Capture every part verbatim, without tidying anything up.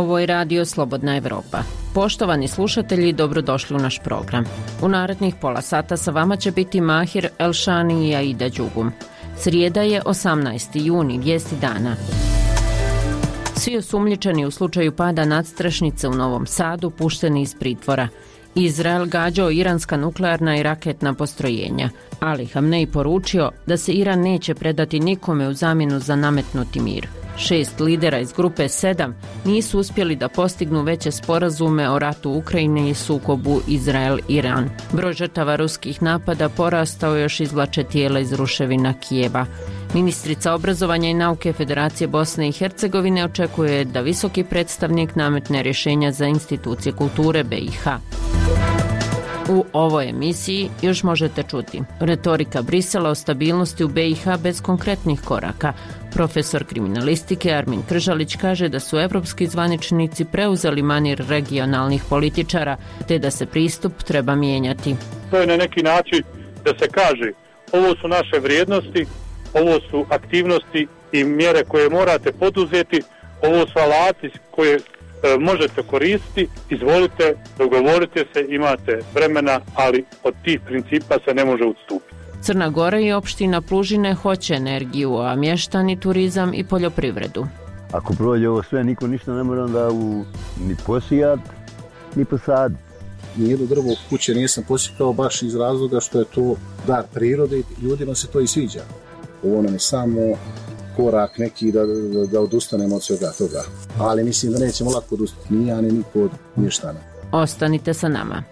Ovo je Radio Slobodna Evropa. Poštovani slušatelji, dobrodošli u naš program. U narednih pola sata sa vama će biti Mahir Elšani i Aida Đugum. Srijeda je osamnaesti juni, vijesti dana. Svi osumnjičeni u slučaju pada nadstrešnice u Novom Sadu pušteni iz pritvora. Izrael gađao iranska nuklearna i raketna postrojenja. Ali Hamnej poručio da se Iran neće predati nikome u zamjenu za nametnuti mir. Šest lidera iz grupe sedam nisu uspjeli da postignu veće sporazume o ratu Ukrajine i sukobu Izrael-Iran. Broj žrtava ruskih napada porastao još izvlače tijela iz ruševina Kijeva. Ministrica obrazovanja i nauke Federacije Bosne i Hercegovine očekuje da visoki predstavnik nametne rješenja za institucije kulture B i H. U ovoj emisiji još možete čuti retorika Brisela o stabilnosti u B i H bez konkretnih koraka. Profesor kriminalistike Armin Kržalić kaže da su evropski zvaničnici preuzeli manir regionalnih političara, te da se pristup treba mijenjati. To je na neki način da se kaže ovo su naše vrijednosti, ovo su aktivnosti i mjere koje morate poduzeti, ovo su alati koje e, možete koristiti, izvolite, dogovorite se, imate vremena, ali od tih principa se ne može odstupiti. Crna Gora i opština Plužine hoće energiju, a mještani turizam i poljoprivredu. Ako prođe ovo sve, niko ništa ne mora onda u, ni posijat, ni posad. Nijedno drvo kuće nisam posjetao baš iz razloga što je to dar prirode i ljudima se to i sviđa. Ovo nam je samo korak neki da, da, da odustanemo od svega toga. Ali mislim da nećemo lako odustati ni ja ni niko od mještana. Ostanite sa nama.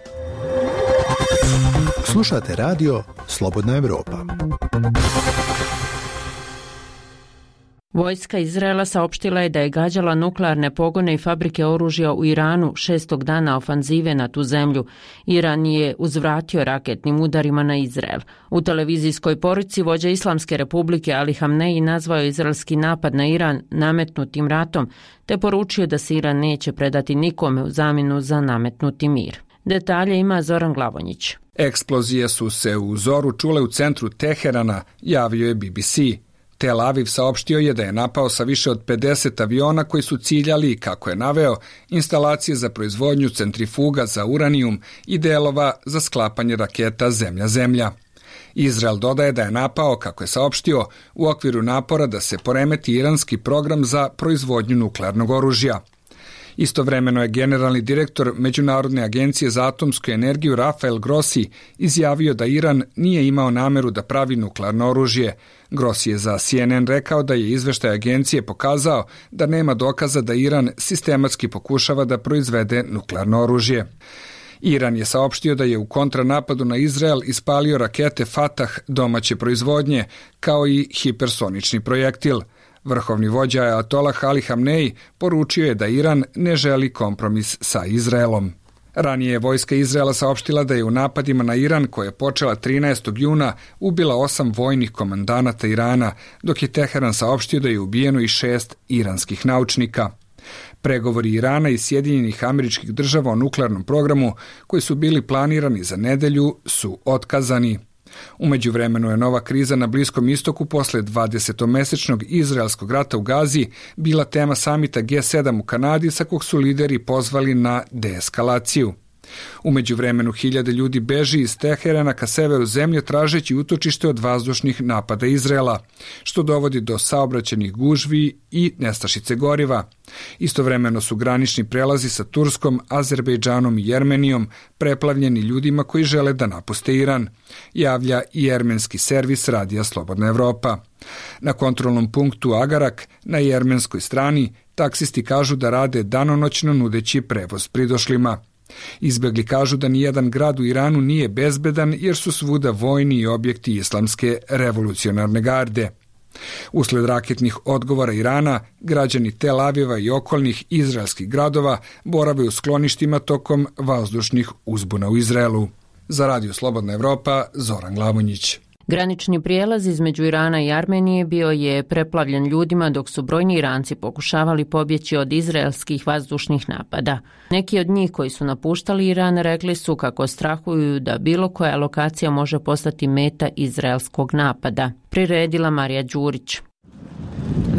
Slušate radio Slobodna Evropa. Vojska Izraela saopštila je da je gađala nuklearne pogone i fabrike oružja u Iranu šestog dana ofanzive na tu zemlju. Iran je uzvratio raketnim udarima na Izrael. U televizijskoj poruci vođa Islamske republike Ali Hamnej nazvao izraelski napad na Iran nametnutim ratom, te poručio da se Iran neće predati nikome u zamjenu za nametnuti mir. Detalje ima Zoran Glavonjić. Eksplozije su se u zoru čule u centru Teherana, javio je B B C. Tel Aviv saopštio je da je napao sa više od pedeset aviona koji su ciljali, kako je naveo, instalacije za proizvodnju centrifuga za uranijum i delova za sklapanje raketa zemlja-zemlja. Izrael dodaje da je napao, kako je saopštio, u okviru napora da se poremeti iranski program za proizvodnju nuklearnog oružja. Istovremeno je generalni direktor Međunarodne agencije za atomsku energiju Rafael Grossi izjavio da Iran nije imao nameru da pravi nuklearno oružje. Grossi je za C N N rekao da je izveštaj agencije pokazao da nema dokaza da Iran sistematski pokušava da proizvede nuklearno oružje. Iran je saopštio da je u kontranapadu na Izrael ispalio rakete Fatah domaće proizvodnje, kao i hipersonični projektil. Vrhovni vođa Ajatolah Ali Hamnej poručio je da Iran ne želi kompromis sa Izraelom. Ranije je vojska Izraela saopštila da je u napadima na Iran, koja je počela trinaestog juna, ubila osam vojnih komandanata Irana, dok je Teheran saopštio da je ubijeno i šest iranskih naučnika. Pregovori Irana i Sjedinjenih Američkih Država o nuklearnom programu, koji su bili planirani za nedelju, su otkazani. U međuvremenu je nova kriza na Bliskom istoku posle dvadesetomesečnog izraelskog rata u Gazi bila tema samita G sedam u Kanadi, sa kog su lideri pozvali na deeskalaciju. U međuvremenu hiljade ljudi beži iz Teherana ka severu zemlje tražeći utočište od vazdušnih napada Izraela, što dovodi do saobraćajnih gužvi i nestašice goriva. Istovremeno su granični prelazi sa Turskom, Azerbejdžanom i Jermenijom preplavljeni ljudima koji žele da napuste Iran, javlja i jermenski servis Radija Slobodna Evropa. Na kontrolnom punktu Agarak na jermenskoj strani taksisti kažu da rade danonoćno nudeći prevoz pridošlima. Izbjegli kažu da nijedan grad u Iranu nije bezbedan jer su svuda vojni i objekti islamske revolucionarne garde. Usled raketnih odgovora Irana, građani Tel Aviva i okolnih izraelskih gradova borave u skloništima tokom vazdušnih uzbuna u Izraelu. Za Radio Slobodna Evropa, Zoran Glavonjić. Granični prijelaz između Irana i Armenije bio je preplavljen ljudima dok su brojni Iranci pokušavali pobjeći od izraelskih vazdušnih napada. Neki od njih koji su napuštali Iran rekli su kako strahuju da bilo koja lokacija može postati meta izraelskog napada. Priredila Marija Đurić.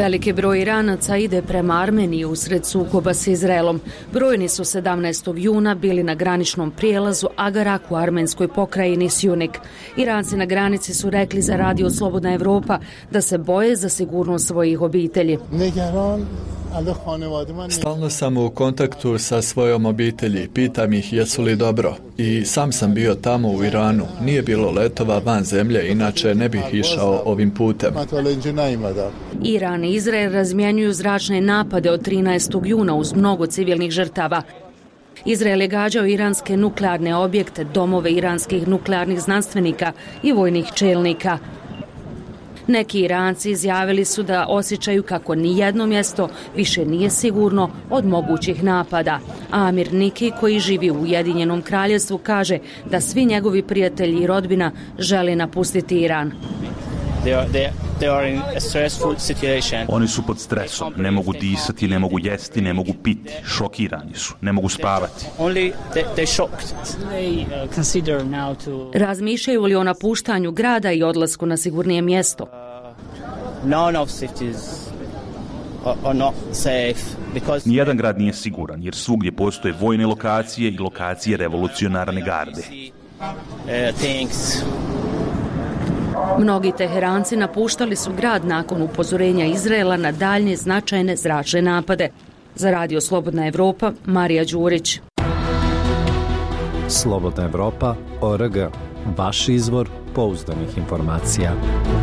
Veliki broj Iranaca ide prema Armeniji usred sukoba s Izraelom. Brojni su sedamnaestog juna bili na graničnom prijelazu Agarak u armenskoj pokrajini Sjunik. Iranci na granici su rekli za Radio Slobodna Evropa da se boje za sigurnost svojih obitelji. Stalno sam u kontaktu sa svojom obitelji, pitam ih jesu li dobro. I sam sam bio tamo u Iranu. Nije bilo letova van zemlje, inače ne bih išao ovim putem. Iran i Izrael razmjenjuju zračne napade od trinaestog juna uz mnogo civilnih žrtava. Izrael je gađao iranske nuklearne objekte, domove iranskih nuklearnih znanstvenika i vojnih čelnika. Neki Iranci izjavili su da osjećaju kako nijedno mjesto više nije sigurno od mogućih napada. Amir Niki, koji živi u Ujedinjenom kraljevstvu, kaže da svi njegovi prijatelji i rodbina žele napustiti Iran. They are, they, they are in a stressful situation. Oni su pod stresom, ne mogu disati, ne mogu jesti, ne mogu piti, šokirani su, ne mogu spavati. Only they, they shocked. They uh, consider now to... Razmišljaju li o napuštanju grada i odlasku na sigurnije mjesto? Uh, none of cities are, are not safe because... Nijedan grad nije siguran jer svugdje postoje vojne lokacije i lokacije revolucionarne garde. Uh, things... Mnogi Teheranci napuštali su grad nakon upozorenja Izraela na daljnje značajne zračne napade. Za Radio Slobodna Evropa, Marija Đurić. Slobodna Evropa, O R G. Vaš izvor pouzdanih informacija.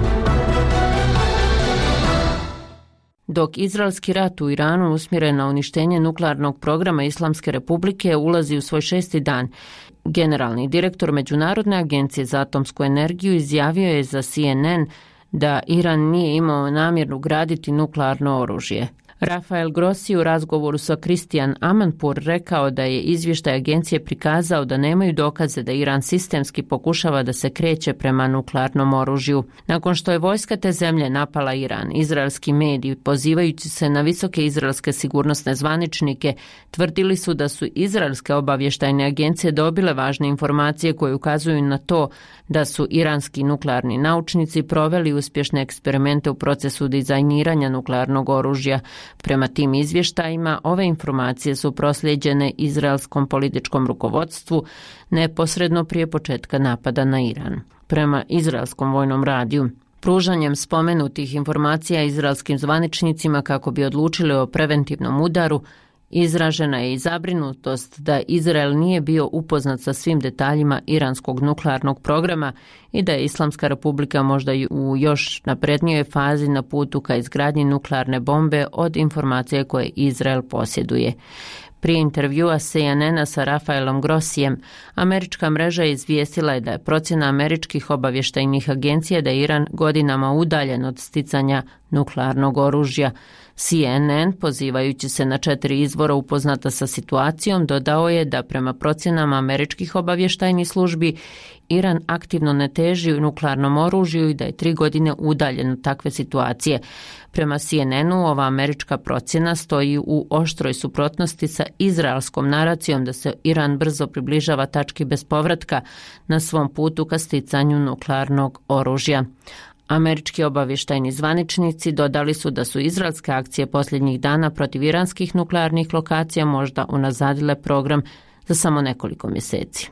Dok izraelski rat u Iranu usmjeren na uništenje nuklearnog programa Islamske republike ulazi u svoj šesti dan, generalni direktor Međunarodne agencije za atomsku energiju izjavio je za C N N da Iran nije imao namjeru graditi nuklearno oružje. Rafael Grossi u razgovoru sa Christian Amanpour rekao da je izvještaj agencije prikazao da nemaju dokaze da Iran sistemski pokušava da se kreće prema nuklearnom oružju. Nakon što je vojska te zemlje napala Iran, izraelski mediji, pozivajući se na visoke izraelske sigurnosne zvaničnike, tvrdili su da su izraelske obavještajne agencije dobile važne informacije koje ukazuju na to da su iranski nuklearni naučnici proveli uspješne eksperimente u procesu dizajniranja nuklearnog oružja. Prema tim izvještajima, ove informacije su proslijeđene izraelskom političkom rukovodstvu neposredno prije početka napada na Iran. Prema izraelskom vojnom radiju, pružanjem spomenutih informacija izraelskim zvaničnicima kako bi odlučili o preventivnom udaru, izražena je i zabrinutost da Izrael nije bio upoznat sa svim detaljima iranskog nuklearnog programa i da je Islamska republika možda u još naprednijoj fazi na putu ka izgradnji nuklearne bombe od informacije koje Izrael posjeduje. Prije intervjua C N N-a sa Rafaelom Grossijem, američka mreža izvijestila je da je procjena američkih obavještajnih agencija da je Iran godinama udaljen od sticanja nuklearnog oružja. C N N, pozivajući se na četiri izvora upoznata sa situacijom, dodao je da prema procjenama američkih obavještajnih službi Iran aktivno ne teži u nuklearnom oružju i da je tri godine udaljen od takve situacije. Prema C N N-u ova američka procjena stoji u oštroj suprotnosti sa izraelskom naracijom da se Iran brzo približava tački bez povratka na svom putu ka sticanju nuklearnog oružja. Američki obavještajni zvaničnici dodali su da su izraelske akcije posljednjih dana protiv iranskih nuklearnih lokacija možda unazadile program za samo nekoliko mjeseci.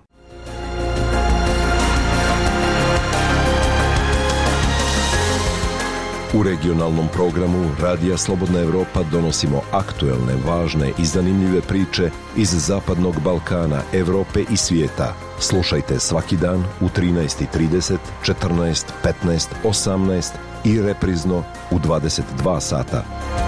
U regionalnom programu Radija Slobodna Evropa donosimo aktuelne, važne i zanimljive priče iz Zapadnog Balkana, Evrope i svijeta. Slušajte svaki dan u trinaest i trideset, četrnaest, petnaest, osamnaest i reprizno u dvadeset dva sata.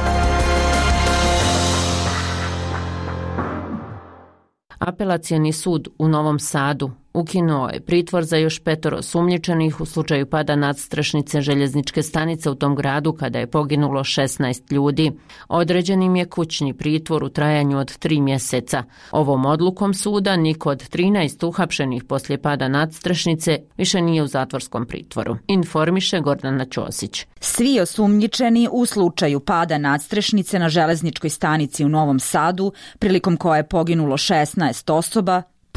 Apelacioni sud u Novom Sadu ukinuo je pritvor za još petoro osumnjičenih u slučaju pada nadstrešnice željezničke stanice u tom gradu kada je poginulo šesnaest ljudi. Određen im je kućni pritvor u trajanju od tri mjeseca. Ovom odlukom suda niko od trinaest uhapšenih poslije pada nadstrešnice više nije u zatvorskom pritvoru. Informiše Gordana Ćosić. Svi osumnjičeni u slučaju pada nadstrešnice na željezničkoj stanici u Novom Sadu, prilikom koje je poginulo šesnaest osoba,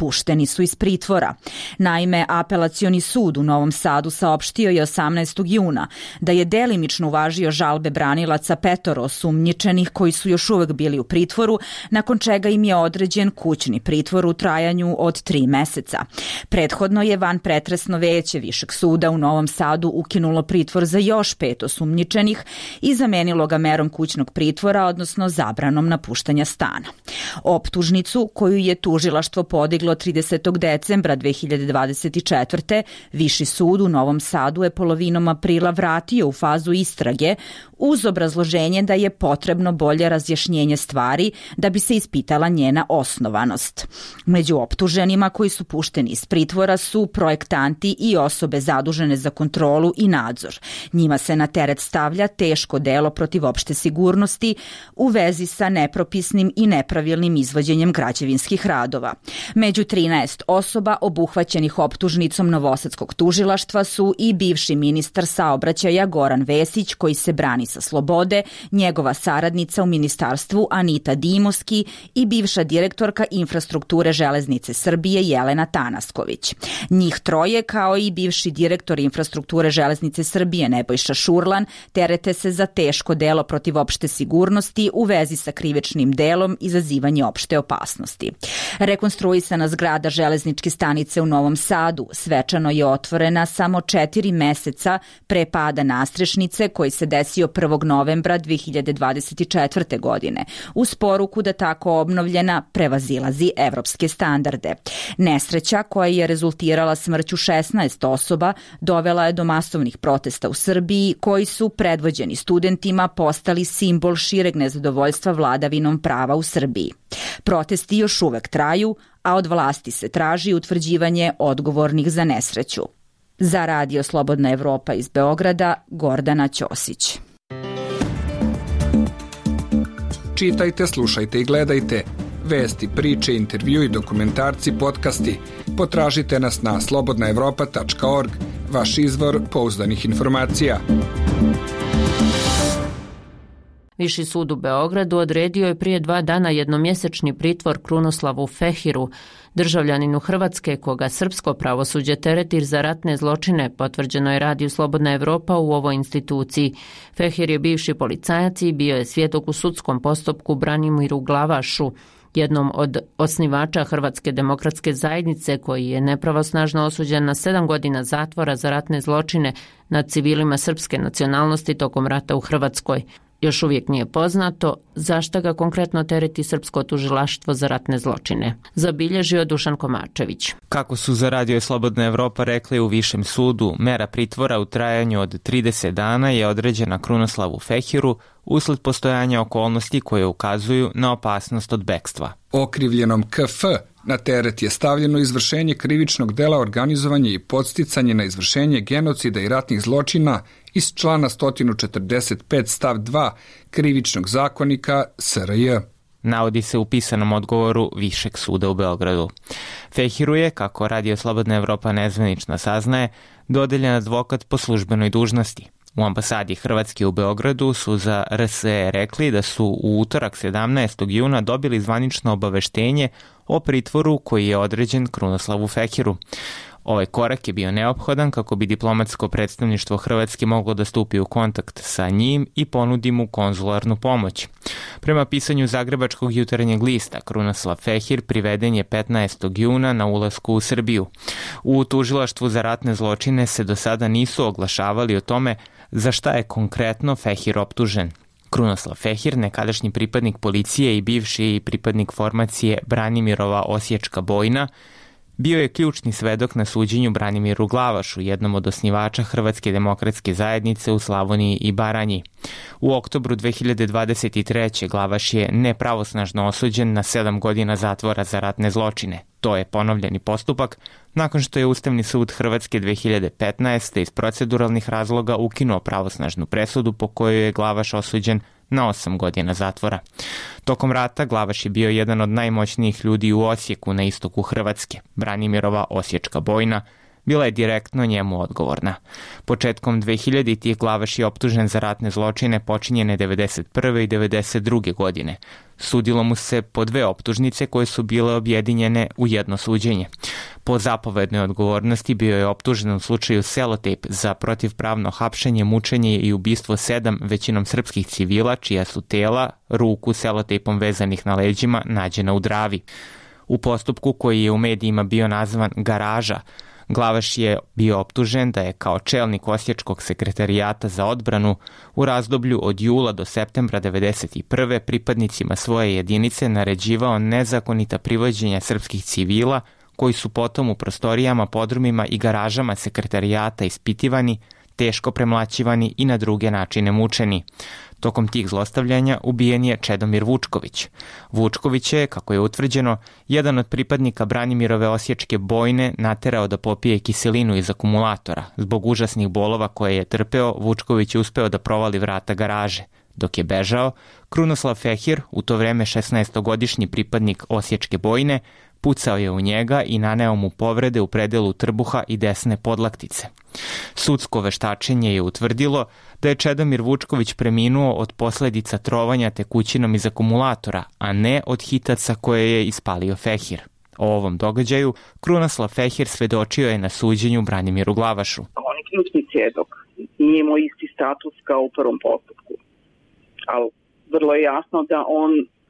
pušteni su iz pritvora. Naime, Apelacioni sud u Novom Sadu saopštio je osamnaestog juna da je delimično uvažio žalbe branilaca petoro osumnjičenih koji su još uvek bili u pritvoru, nakon čega im je određen kućni pritvor u trajanju od tri meseca. Prethodno je vanpretresno veće Višeg suda u Novom Sadu ukinulo pritvor za još pet osumnjičenih i zamenilo ga merom kućnog pritvora, odnosno zabranom napuštanja stana. Optužnicu koju je tužilaštvo podiglo tridesetog decembra dve hiljade dvadeset četvrte. Viši sud u Novom Sadu je polovinom aprila vratio u fazu istrage uz obrazloženje da je potrebno bolje razjašnjenje stvari da bi se ispitala njena osnovanost. Među optuženima koji su pušteni iz pritvora su projektanti i osobe zadužene za kontrolu i nadzor. Njima se na teret stavlja teško delo protiv opšte sigurnosti u vezi sa nepropisnim i nepravilnim izvođenjem građevinskih radova. Među trinaest osoba obuhvaćenih optužnicom Novosadskog tužilaštva su i bivši ministar saobraćaja Goran Vesić, koji se brani sa slobode, njegova saradnica u ministarstvu Anita Dimoski i bivša direktorka infrastrukture Železnice Srbije Jelena Tanasković. Njih troje, kao i bivši direktor infrastrukture Železnice Srbije Nebojša Šurlan, terete se za teško delo protiv opšte sigurnosti u vezi sa krivičnim delom izazivanje opšte opasnosti. Rekonstruisana zgrada železničke stanice u Novom Sadu svečano je otvorena samo četiri meseca pre pada nastrešnice koji se desio prvog novembra dve hiljade dvadeset četvrte. godine, uz poruku da tako obnovljena prevazilazi evropske standarde. Nesreća koja je rezultirala smrću šesnaest osoba dovela je do masovnih protesta u Srbiji koji su predvođeni studentima postali simbol šireg nezadovoljstva vladavinom prava u Srbiji. Protesti još uvek traju, a od vlasti se traži utvrđivanje odgovornih za nesreću. Za Radio Slobodna Evropa iz Beograda, Gordana Ćosić. Čitajte, slušajte i gledajte vesti, priče, intervju i dokumentarci, podcasti. Potražite nas na slobodna evropa tačka org, vaš izvor pouzdanih informacija. Viši sud u Beogradu odredio je prije dva dana jednomjesečni pritvor Krunoslavu Fehiru, državljaninu Hrvatske koga srpsko pravosuđe tereti za ratne zločine, potvrđeno je Radiju Slobodna Evropa u ovoj instituciji. Fehir je bivši policajac i bio je svjedok u sudskom postupku Branimiru Glavašu, jednom od osnivača Hrvatske demokratske zajednice, koji je nepravosnažno osuđen na sedam godina zatvora za ratne zločine nad civilima srpske nacionalnosti tokom rata u Hrvatskoj. Još uvijek nije poznato zašto ga konkretno tereti srpsko tužilaštvo za ratne zločine. Zabilježio Dušan Komačević. Kako su za Radio Slobodna Evropa rekli u Višem sudu, mera pritvora u trajanju od trideset dana je određena Krunoslavu Fehiru usled postojanja okolnosti koje ukazuju na opasnost od bekstva. Okrivljenom K F na teret je stavljeno izvršenje krivičnog dela organizovanje i podsticanje na izvršenje genocida i ratnih zločina iz člana sto četrdeset pet stav dva krivičnog zakonika S R J. Navodi se u pisanom odgovoru Višeg suda u Beogradu. Fehiru je, kako Radio Slobodna Evropa nezvanično saznaje, dodeljen advokat po službenoj dužnosti. U ambasadi Hrvatske u Beogradu su za R S E rekli da su u utorak sedamnaestog juna dobili zvanično obaveštenje o pritvoru koji je određen Krunoslavu Fehiru. Ovaj korak je bio neophodan kako bi diplomatsko predstavništvo Hrvatske moglo da stupi u kontakt sa njim i ponudi mu konzularnu pomoć. Prema pisanju Zagrebačkog jutarnjeg lista, Krunoslav Fehir priveden je petnaestog juna na ulasku u Srbiju. U tužilaštvu za ratne zločine se do sada nisu oglašavali o tome za šta je konkretno Fehir optužen. Krunoslav Fehir, nekadašnji pripadnik policije i bivši pripadnik formacije Branimirova Osječka bojna, bio je ključni svedok na suđenju Branimiru Glavašu, jednom od osnivača Hrvatske demokratske zajednice u Slavoniji i Baranji. U oktobru dve hiljade dvadeset treće. Glavaš je nepravosnažno osuđen na sedam godina zatvora za ratne zločine. To je ponovljeni postupak nakon što je Ustavni sud Hrvatske dve hiljade petnaeste. iz proceduralnih razloga ukinuo pravosnažnu presudu po kojoj je Glavaš osuđen na osam godina zatvora. Tokom rata Glavaš je bio jedan od najmoćnijih ljudi u Osijeku na istoku Hrvatske. Branimirova Osječka bojna bila je direktno njemu odgovorna. Početkom dve hiljaditih Glavaš je optužen za ratne zločine počinjene devedeset prve i devedeset druge godine. Sudilo mu se po dve optužnice koje su bile objedinjene u jedno suđenje. Po zapovednoj odgovornosti bio je optužen u slučaju Selotejp za protivpravno hapšenje, mučenje i ubistvo sedam većinom srpskih civila čija su tela, ruku selotejpom vezanih na leđima, nađena u Dravi. U postupku koji je u medijima bio nazvan Garaža, Glavaš je bio optužen da je kao čelnik Osječkog sekretarijata za odbranu u razdoblju od jula do septembra devedeset prve pripadnicima svoje jedinice naređivao nezakonita privođenja srpskih civila koji su potom u prostorijama, podrumima i garažama sekretarijata ispitivani, teško premlaćivani i na druge načine mučeni. Tokom tih zlostavljanja ubijen je Čedomir Vučković. Vučković je, kako je utvrđeno, jedan od pripadnika Branimirove osječke bojne naterao da popije kiselinu iz akumulatora. Zbog užasnih bolova koje je trpeo, Vučković je uspeo da provali vrata garaže. Dok je bežao, Krunoslav Fehir, u to vreme šesnaestogodišnji pripadnik osječke bojne, pucao je u njega i naneo mu povrede u predelu trbuha i desne podlaktice. Sudsko veštačenje je utvrdilo da je Čedomir Vučković preminuo od posledica trovanja tekućinom iz akumulatora, a ne od hitaca koje je ispalio Fehir. O ovom događaju Krunoslav Fehir svedočio je na suđenju Branimiru Glavašu. On je ključni svjedok. Nije imao isti status kao u prvom postupku. Ali vrlo je jasno da on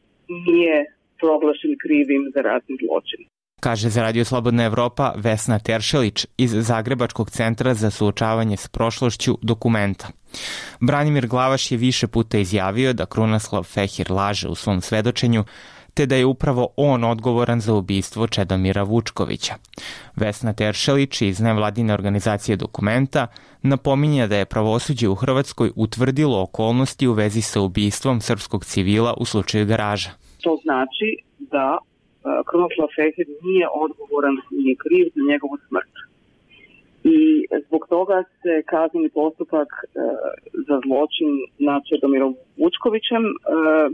nije proglašen krivim za ratni zločin. Kaže za Radio Slobodna Evropa Vesna Teršelić iz Zagrebačkog centra za suočavanje s prošlošću Dokumenta. Branimir Glavaš je više puta izjavio da Krunoslav Fehir laže u svom svedočenju, te da je upravo on odgovoran za ubistvo Čedomira Vučkovića. Vesna Teršelić iz nevladine organizacije Dokumenta napominja da je pravosuđe u Hrvatskoj utvrdilo okolnosti u vezi sa ubistvom srpskog civila u slučaju Garaža. To znači da Krunoslav Fehir nije odgovoran, nije kriv za njegovu smrt. I zbog toga se kazneni postupak e, za zločin nad Čedomirom Vučkovićem, e,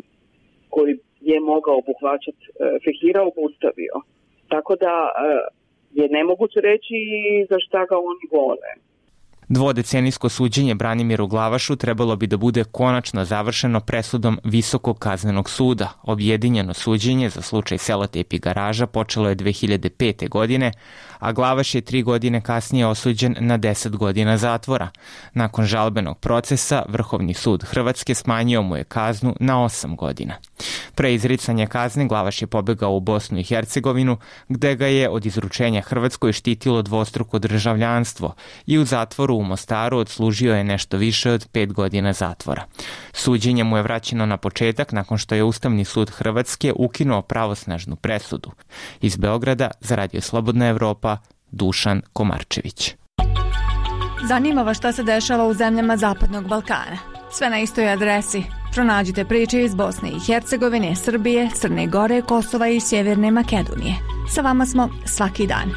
koji je mogao obuhvaćati e, Fehira, obustavio. Tako da e, je nemoguće reći za šta ga oni gone. Dvodecenijsko suđenje Branimiru Glavašu trebalo bi da bude konačno završeno presudom Visokog kaznenog suda. Objedinjeno suđenje za slučaj Selotejp i Garaža počelo je dve hiljade pete. godine, a Glavaš je tri godine kasnije osuđen na deset godina zatvora. Nakon žalbenog procesa, Vrhovni sud Hrvatske smanjio mu je kaznu na osam godina. Pre izricanja kazne Glavaš je pobegao u Bosnu i Hercegovinu, gde ga je od izručenja Hrvatskoj štitilo dvostruko državljanstvo i u zatvoru u Mostaru odslužio je nešto više od pet godina zatvora. Suđenje mu je vraćeno na početak nakon što je Ustavni sud Hrvatske ukinuo pravosnažnu presudu. Iz Beograda za Radio Slobodna Evropa, Dušan Komarčević. Zanima vas šta se dešava u zemljama Zapadnog Balkana? Sve na istoj adresi. Pronađite priče iz Bosne i Hercegovine, Srbije, Crne Gore, Kosova i Sjeverne Makedonije. Sa vama smo svaki dan.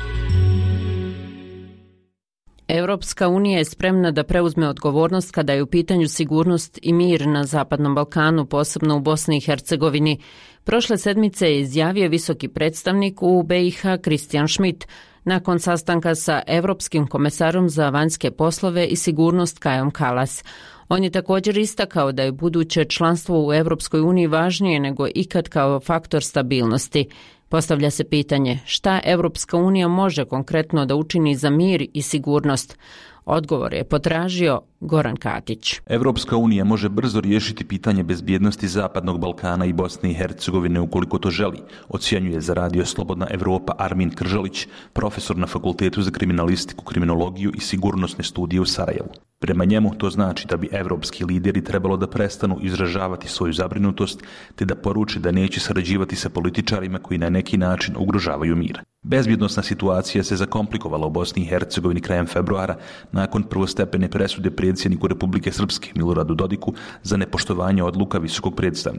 Europska unija je spremna da preuzme odgovornost kada je u pitanju sigurnost i mir na Zapadnom Balkanu, posebno u Bosni i Hercegovini. Prošle sedmice je izjavio visoki predstavnik u B i H Christian Schmidt nakon sastanka sa Evropskim komesarom za vanjske poslove i sigurnost Kajom Kallas. On je također istakao da je buduće članstvo u Europskoj uniji važnije nego ikad kao faktor stabilnosti. Postavlja se pitanje šta Evropska unija može konkretno da učini za mir i sigurnost. Odgovor je potražio Goran Katić. Evropska unija može brzo riješiti pitanje bezbjednosti Zapadnog Balkana i Bosne i Hercegovine ukoliko to želi, ocjenjuje za Radio Slobodna Evropa Armin Kržalić, profesor na Fakultetu za kriminalistiku, kriminologiju i sigurnosne studije u Sarajevu. Prema njemu to znači da bi evropski lideri trebalo da prestanu izražavati svoju zabrinutost te da poruče da neće sarađivati sa političarima koji na neki način ugrožavaju mir. Bezbjednosna situacija se zakomplikovala u Bosni i Hercegovini krajem februara nakon prvostepene presude predsjedniku Republike Srpske Miloradu Dodiku za nepoštovanje odluka visokog predstavnika.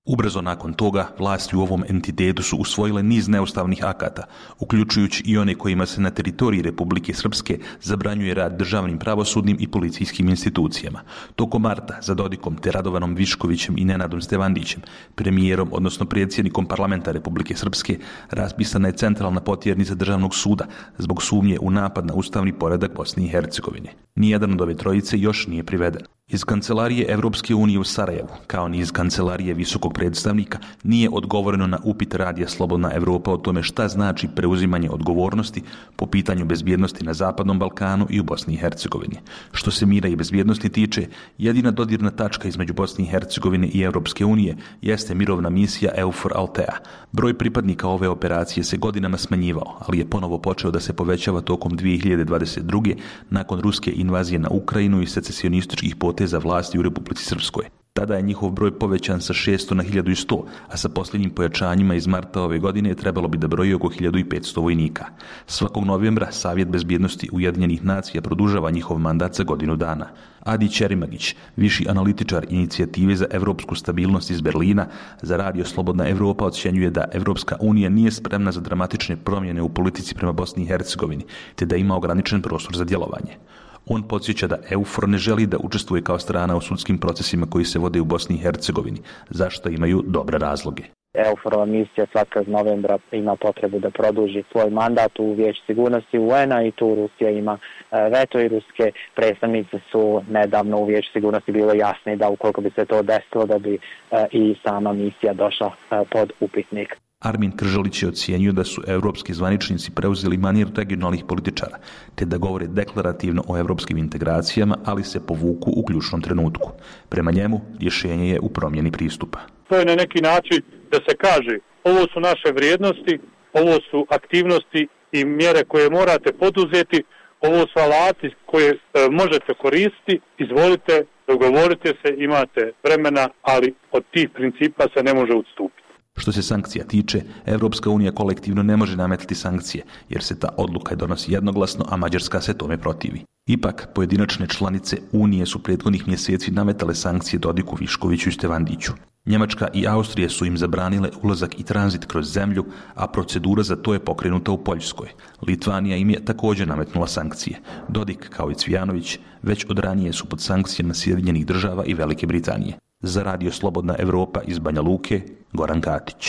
Ubrzo nakon toga, vlasti u ovom entitetu su usvojile niz neustavnih akata, uključujući i one kojima se na teritoriji Republike Srpske zabranjuje rad državnim pravosudnim i policijskim institucijama. Tokom marta, za Dodikom te Radovanom Viškovićem i Nenadom Stevandićem, premijerom, odnosno predsjednikom parlamenta Republike Srpske, raspisana je centralna potjernica državnog suda zbog sumnje u napad na ustavni poredak Bosne i Hercegovine. Nijedan od ove trojice još nije priveden. Iz Kancelarije Evropske unije u Sarajevu, kao ni iz Kancelarije visokog predstavnika, nije odgovoreno na upit Radija Slobodna Evropa o tome šta znači preuzimanje odgovornosti po pitanju bezbjednosti na Zapadnom Balkanu i u Bosni i Hercegovini. Što se mira i bezbjednosti tiče, jedina dodirna tačka između Bosne i Hercegovine i Evropske unije jeste mirovna misija EUFOR Altea. Broj pripadnika ove operacije se godinama smanjivao, ali je ponovo počeo da se povećava tokom dvije hiljade dvadeset druge nakon ruske invazije na Ukrajinu i secesionističkih poteza vlasti u Republici Srpskoj. Tada je njihov broj povećan sa šesto na hiljadu sto, a sa posljednjim pojačanjima iz marta ove godine trebalo bi da broji oko hiljadu petsto vojnika. Svakog novembra Savjet bezbjednosti Ujedinjenih nacija produžava njihov mandat za godinu dana. Adi Čerimagić, viši analitičar inicijative za evropsku stabilnost iz Berlina, za Radio Slobodna Evropa ocjenjuje da Evropska unija nije spremna za dramatične promjene u politici prema Bosni i Hercegovini, te da ima ograničen prostor za djelovanje. On podsjeća da EUFOR ne želi da učestvuje kao strana u sudskim procesima koji se vode u Bosni i Hercegovini, zašto imaju dobre razloge. EUFOR-ova misija svaka iz novembra ima potrebu da produži svoj mandat u Vijeću sigurnosti U N-a i tu Rusija ima veto i ruske predstavnice su nedavno u Vijeću sigurnosti bilo jasne da ukoliko bi se to desilo da bi i sama misija došla pod upitnik. Armin Krželić je ocijenio da su evropski zvaničnici preuzeli manir regionalnih političara, te da govore deklarativno o evropskim integracijama, ali se povuku u ključnom trenutku. Prema njemu, rješenje je u promjeni pristupa. To je na neki način da se kaže, ovo su naše vrijednosti, ovo su aktivnosti i mjere koje morate poduzeti, ovo su alati koje e, možete koristiti, izvolite, dogovorite se, imate vremena, ali od tih principa se ne može odstupiti. Što se sankcija tiče, Evropska unija kolektivno ne može nametati sankcije, jer se ta odluka donosi jednoglasno, a Mađarska se tome protivi. Ipak, pojedinačne članice Unije su prethodnih mjeseci nametale sankcije Dodiku, Viškoviću i Stevandiću. Njemačka i Austrija su im zabranile ulazak i tranzit kroz zemlju, a procedura za to je pokrenuta u Poljskoj. Litvanija im je također nametnula sankcije. Dodik, kao i Cvijanović, već od ranije su pod sankcijama Sjedinjenih država i Velike Britanije. Za Radio Slobodna Evropa iz Banja Luke, Goran Katić.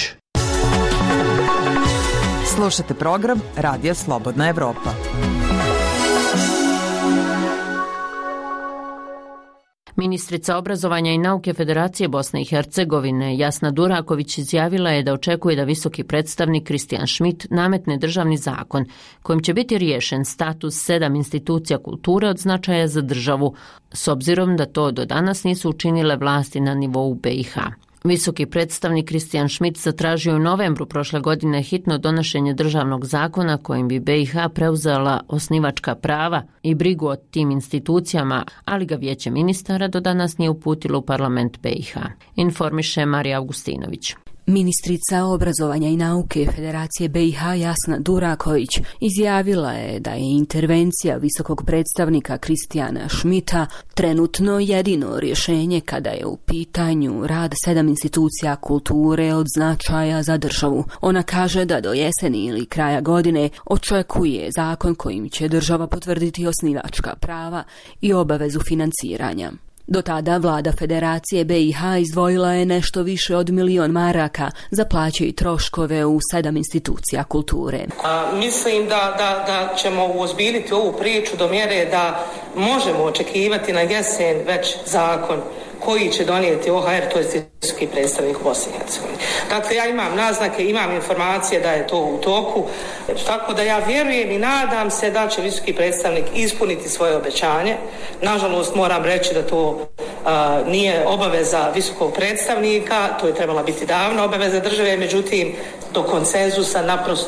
Slušate program Radija Slobodna Evropa. Ministrica obrazovanja i nauke Federacije Bosne i Hercegovine Jasna Duraković izjavila je da očekuje da visoki predstavnik Kristijan Schmidt nametne državni zakon kojim će biti riješen status sedam institucija kulture od značaja za državu, s obzirom da to do danas nisu učinile vlasti na nivou B i H. Visoki predstavnik Kristijan Schmidt zatražio u novembru prošle godine hitno donošenje državnog zakona kojim bi B i H preuzela osnivačka prava i brigu o tim institucijama, ali ga Vijeće ministara do danas nije uputilo u parlament B i H. Informiše Marija Augustinović. Ministrica obrazovanja i nauke Federacije B i H Jasna Duraković izjavila je da je intervencija visokog predstavnika Kristijana Schmidta trenutno jedino rješenje kada je u pitanju rad sedam institucija kulture od značaja za državu. Ona kaže da do jeseni ili kraja godine očekuje zakon kojim će država potvrditi osnivačka prava i obavezu financiranja. Do tada vlada Federacije B i H izdvojila je nešto više od milion maraka za plaće i troškove u sedam institucija kulture. A, mislim da, da, da ćemo uozbiljiti ovu priču do mjere da možemo očekivati na jesen već zakon koji će donijeti O H R, to je visoki predstavnik u Bosni i Hercegovini. Dakle, ja imam naznake, imam informacije da je to u toku, tako da ja vjerujem i nadam se da će visoki predstavnik ispuniti svoje obećanje. Nažalost, moram reći da to a, nije obaveza visokog predstavnika, to je trebala biti davna obaveza države, međutim, do konsenzusa naprosto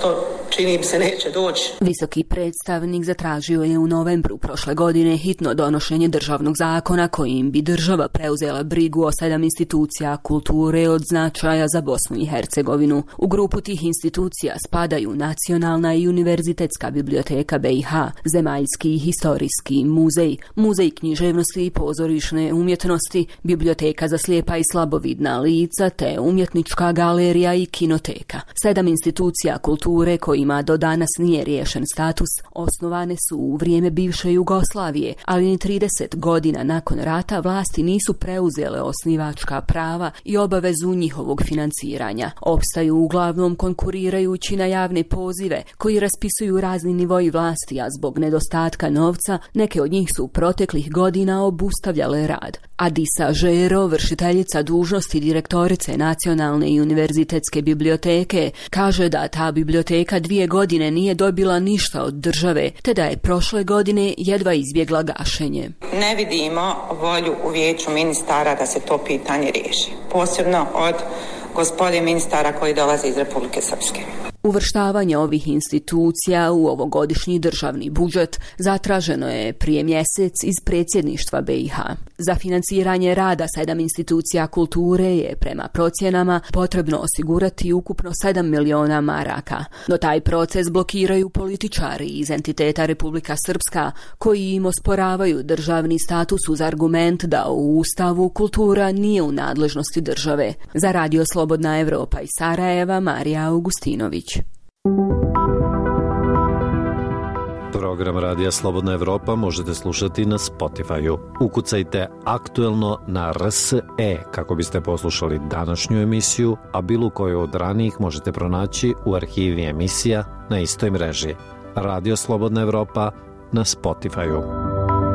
čini mi se neće doći. Visoki predstavnik zatražio je u novembru prošle godine hitno donošenje državnog zakona kojim bi država preuzela brigu o sedam institucija kulture od značaja za Bosnu i Hercegovinu. U grupu tih institucija spadaju Nacionalna i univerzitetska biblioteka B i H, Zemaljski i historijski muzej, Muzej književnosti i pozorišne umjetnosti, Biblioteka za slijepa i slabovidna lica te umjetnička galerija i kinoteka. Sedam institucija kulture kojima do danas nije riješen status osnovane su u vrijeme bivše Jugoslavije, ali ni trideset godina nakon rata vlasti nisu preuzele osnivačka prava i obavezu njihovog financiranja. Opstaju uglavnom konkurirajući na javne pozive koji raspisuju razni nivoji vlasti, a zbog nedostatka novca neke od njih su proteklih godina obustavljale rad. Adisa Žero, vršiteljica dužnosti direktorice Nacionalne i univerzitetske biblioteke, kaže da ta biblioteka dvije godine nije dobila ništa od države, te da je prošle godine jedva izbjegla gašenje. Ne vidimo volju u vijeću ministara da se to pitanje riješi, posebno od gospodine ministara koji dolaze iz Republike Srpske. Uvrštavanje ovih institucija u ovogodišnji državni budžet zatraženo je prije mjesec iz predsjedništva B i H. Za financiranje rada sedam institucija kulture je prema procjenama potrebno osigurati ukupno sedam miliona maraka. No taj proces blokiraju političari iz entiteta Republika Srpska koji im osporavaju državni status uz argument da u Ustavu kultura nije u nadležnosti države. Za Radio Slobodna Evropa iz Sarajeva, Marija Augustinović. Program Radija Slobodna Evropa možete slušati na Spotify-u. Ukucajte aktuelno na R S E kako biste poslušali današnju emisiju, a bilo koju od ranijih možete pronaći u arhivi emisija na istoj mreži. Radio Slobodna Evropa na Spotify-u.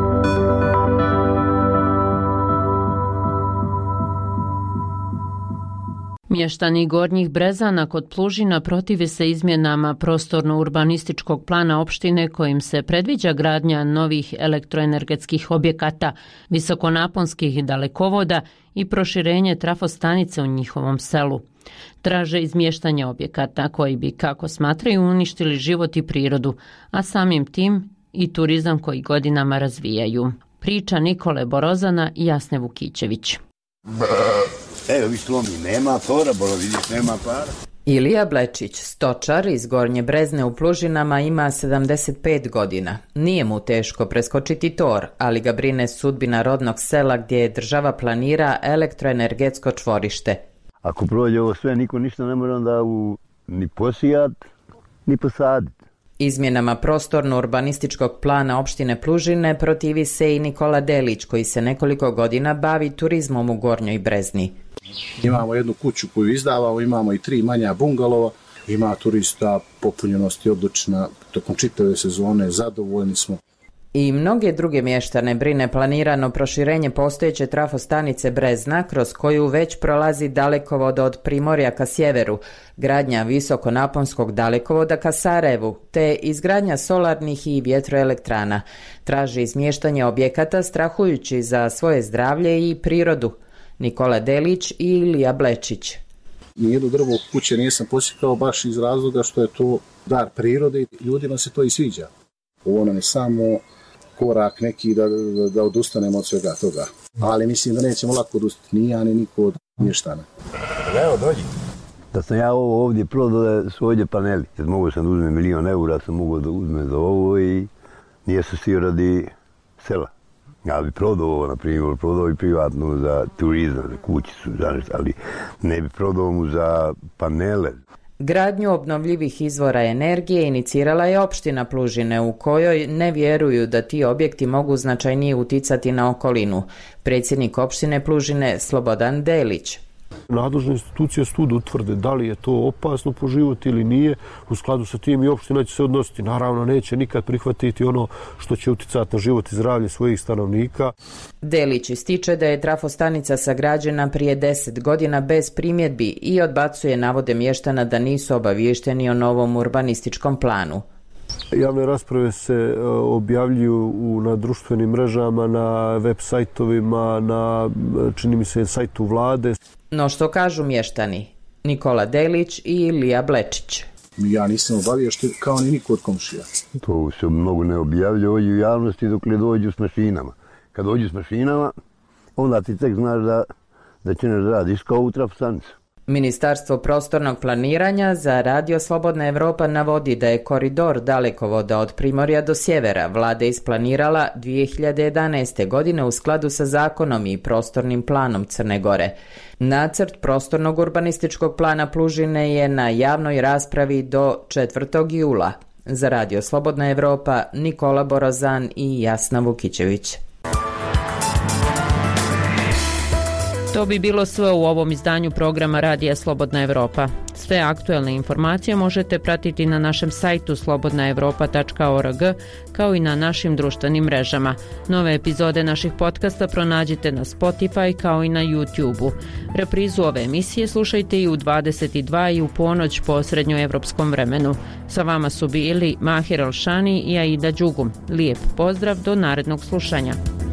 Mještani Gornjih Brezana kod Plužina protive se izmjenama prostorno-urbanističkog plana opštine kojim se predviđa gradnja novih elektroenergetskih objekata, visokonaponskih dalekovoda i proširenje trafostanice u njihovom selu. Traže izmještanje objekata koji bi, kako smatraju, uništili život i prirodu, a samim tim i turizam koji godinama razvijaju. Priča Nikole Borozana i Jasne Vukićević. Evo vi slomi, nema tora, bolo vidiš, nema para. Ilija Blečić, stočar iz Gornje Brezne u Plužinama, ima sedamdeset pet godina. Nije mu teško preskočiti tor, ali ga brine sudbina rodnog sela gdje država planira elektroenergetsko čvorište. Ako prođe ovo sve, niko ništa ne mora onda u, ni posijat, ni posadit. Izmjenama prostorno-urbanističkog plana opštine Plužine protivi se i Nikola Delić, koji se nekoliko godina bavi turizmom u Gornjoj Brezni. Imamo jednu kuću koju izdavamo, imamo i tri manja bungalova, ima turista, popunjenost je odlična, tokom čitave sezone, zadovoljni smo. I mnoge druge mještane brine planirano proširenje postojeće trafostanice Brezna, kroz koju već prolazi dalekovod od Primorja ka sjeveru, gradnja visokonaponskog dalekovoda ka Sarajevu, te izgradnja solarnih i vjetroelektrana. Traži izmještanje objekata strahujući za svoje zdravlje i prirodu. Nikola Delić i Ilija Blečić. Nijedno drvo kuće nisam posjetio baš iz razloga što je to dar prirode i ljudima se to i sviđa. Ovo nam je samo korak neki da, da, da odustanemo od svega toga. Ali mislim da nećemo lako odustati, ni ja, ni niko od mještana. Evo, dođi. Da sam ja ovo ovdje prodao da su ovdje paneli. Kad mogu sam da uzmem milion eura, sam mogu da uzmem za ovo i nije se svi radi sela. Ja bi prodao ovo, na primjer, prodao i privatno za turizam, za kućicu, za nešto, ali ne bi prodao mu za panele. Gradnju obnovljivih izvora energije inicirala je opština Plužine, u kojoj ne vjeruju da ti objekti mogu značajnije uticati na okolinu. Predsjednik opštine Plužine Slobodan Delić. Nadležne institucije sud utvrde da li je to opasno po život ili nije, u skladu sa tim i opština će se odnositi. Naravno, neće nikad prihvatiti ono što će uticati na život i zdravlje svojih stanovnika. Delić ističe da je trafostanica sagrađena prije deset godina bez primjedbi i odbacuje navode mještana da nisu obaviješteni o novom urbanističkom planu. Javne rasprave se objavljuju na društvenim mrežama, na web sajtovima, na, čini mi se, sajtu vlade. No što kažu mještani? Nikola Delić i Ilija Blečić. Ja nisam obaviješten kao ni niko od komšija. To se mnogo ne objavlja ovdje u javnosti dok ne dođu s mašinama. Kad dođu s mašinama, onda ti tek znaš da, da će ne radiš kao u trafostanicu. Ministarstvo prostornog planiranja za Radio Slobodna Evropa navodi da je koridor dalekovoda od Primorja do sjevera vlada isplanirala dvije hiljade jedanaeste. godine u skladu sa zakonom i prostornim planom Crne Gore. Nacrt prostornog urbanističkog plana Plužine je na javnoj raspravi do četvrtog jula. Za Radio Slobodna Evropa Nikola Borozan i Jasna Vukićević. To bi bilo sve u ovom izdanju programa Radija Slobodna Evropa. Sve aktuelne informacije možete pratiti na našem sajtu slobodna evropa tačka org kao i na našim društvenim mrežama. Nove epizode naših podcasta pronađite na Spotify kao i na YouTube-u. Reprizu ove emisije slušajte i u dvadeset dva i u ponoć po srednjoevropskom vremenu. Sa vama su bili Mahir Elšani i Aida Đugum. Lijep pozdrav do narednog slušanja.